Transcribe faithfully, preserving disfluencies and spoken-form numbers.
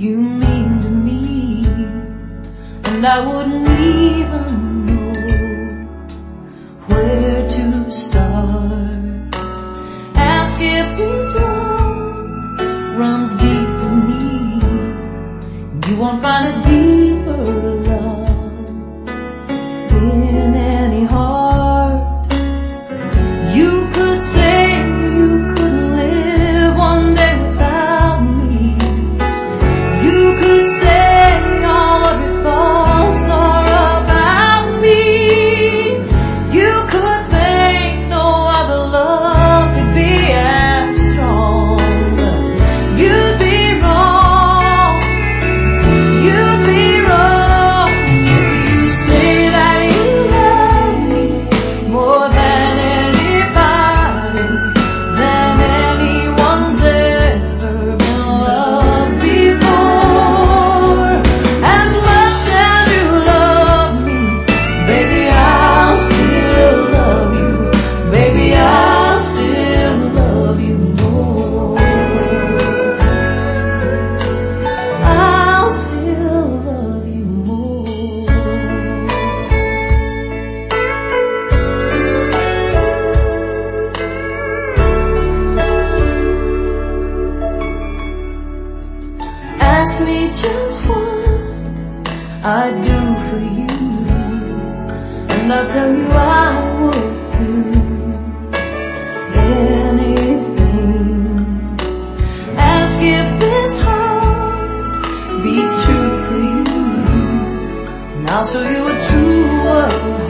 you mean to me, and I wouldn't even know where to start. Ask if this love runs deep in me, you won't find a deeper love in any heart. You could say you couldn't live one day without me. You could say all of your thoughts are about me. You could think no other love could be as strong. You'd be wrong. You'd be wrong if you say that you love me more than anybody, than anyone's ever been loved before. As much as you love me, baby, I'll still love you. Baby, I'll still love you more. I'll still love you more. Ask me just what I do for you, and I'll tell you I would do anything. Ask if this heart beats true for you, and I'll show you a true world.